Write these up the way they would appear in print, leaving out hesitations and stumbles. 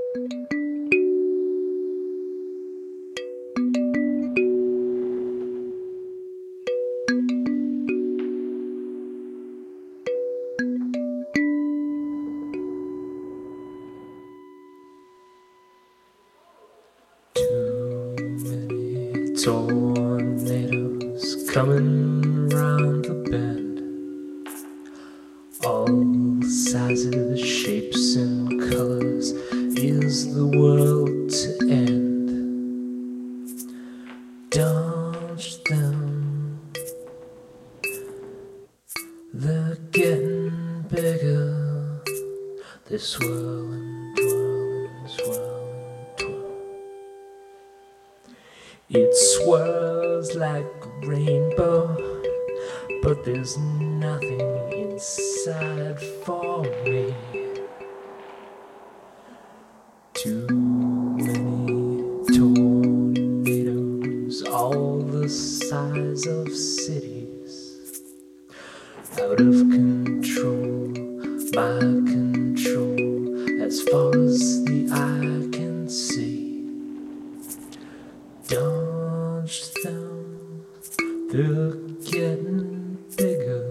Too many tornadoes coming round the bend, all sizes, shapes, and colors. Is the world to end? Dodge them, they're getting bigger. They swirl and twirl and swirl and twirl. It swirls like a rainbow, but there's nothing inside for me. Too many tornadoes, all the size of cities, out of control, my control, as far as the eye can see. Dodge them, they're getting bigger.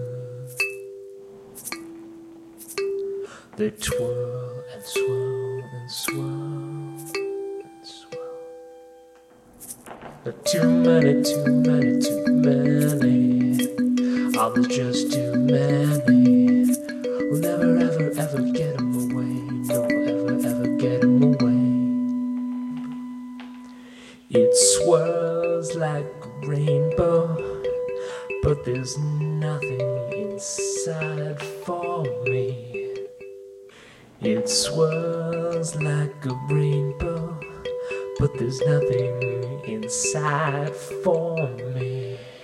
They twirl and swirl and swirl and swirl. There are too many, too many, too many. Oh, there's just too many. We'll never, ever, ever get them away. No, ever, ever get them away. It swirls like a rainbow, but there's nothing inside for me. It swirls like a rainbow, but there's nothing inside for me.